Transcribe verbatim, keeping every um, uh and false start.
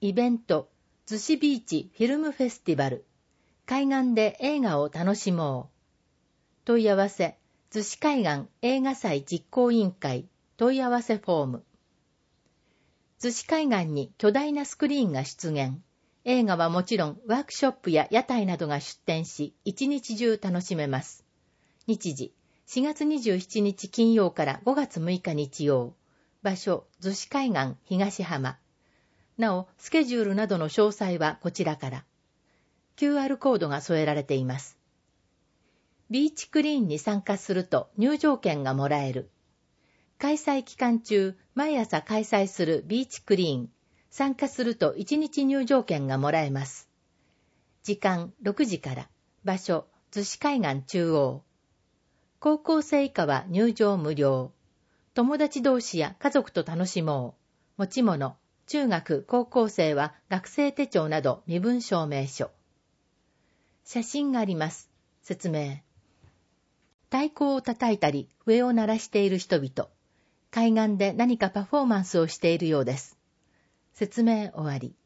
イベント、逗子ビーチフィルムフェスティバル、海岸で映画を楽しもう。問い合わせ、逗子海岸映画祭実行委員会問い合わせフォーム。逗子海岸に巨大なスクリーンが出現。映画はもちろんワークショップや屋台などが出展し、一日中楽しめます。日時、しがつにじゅうしちにち金曜からごがつむいか日曜。場所、逗子海岸東浜。なお、スケジュールなどの詳細はこちらから。キューアール コードが添えられています。ビーチクリーンに参加すると入場券がもらえる。開催期間中、毎朝開催するビーチクリーン。参加するといちにち入場券がもらえます。時間ろくじから。場所、逗子海岸中央。高校生以下は入場無料。友達同士や家族と楽しもう。持ち物、中学、高校生は学生手帳など身分証明書。写真があります。説明。太鼓を叩いたり笛を鳴らしている人々。海岸で何かパフォーマンスをしているようです。説明終わり。